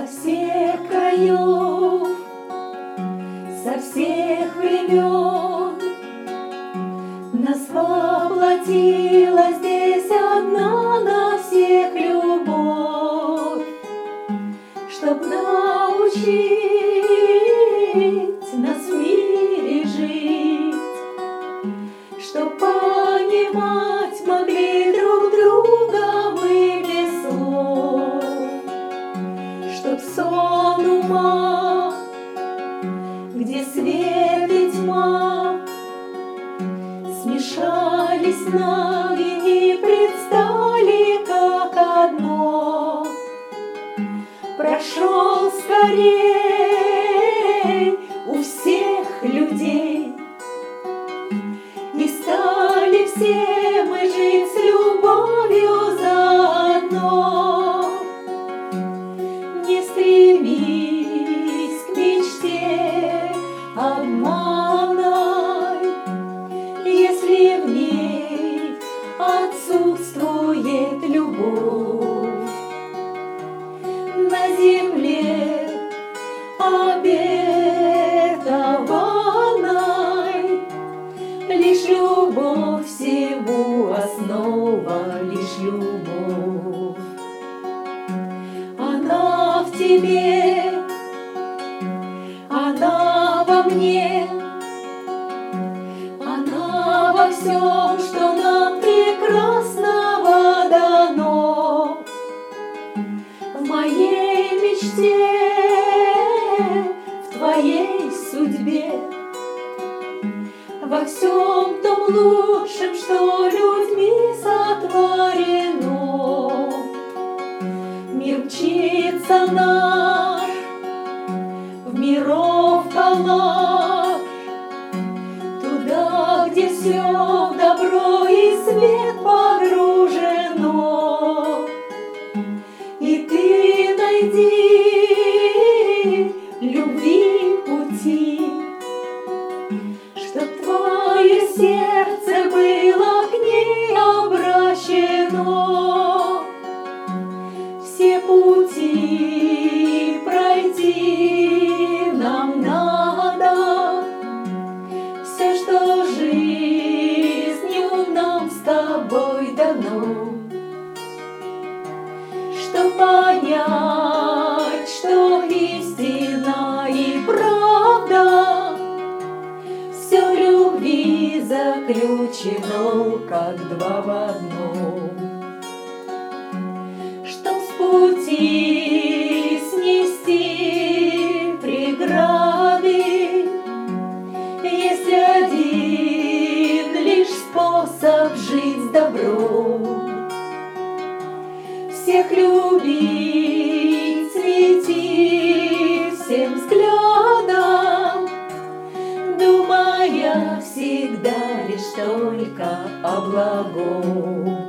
Со всех краев, со всех времен нас воплотила здесь одна на всех любовь, чтоб научить нас в мире жить, чтоб понимать могли друг друга мы без слов, чтоб сон ума, где свет и тьма смешались нами и предстали как одно. Прошел скорей у всех людей, и стали все мы жить с любовью заодно. Не стремись к мечте обманной, если в ней отсутствует любовь. На земле обетованной лишь любовь всему основа, лишь любовь. Она в тебе, она во мне, она во всем, что нам прекрасного дано. В моей мечте, в твоей судьбе, во всем том лучшем, что людьми сотворено. Мир мчится наш в миров коллаж, туда, где все в добро и свет погружено. И ты найди любви пути, чтоб твое сердце было к ней обращено. Все пути пройти нам надо, все, что жизнью нам с тобой дано. Чтоб понять, что истина и правда, все в любви заключено, как два в одном. Чтоб с пути снести преграды, есть один лишь способ жить с добром. Всех любить, светить всем взглядом, думая всегда лишь только о благом.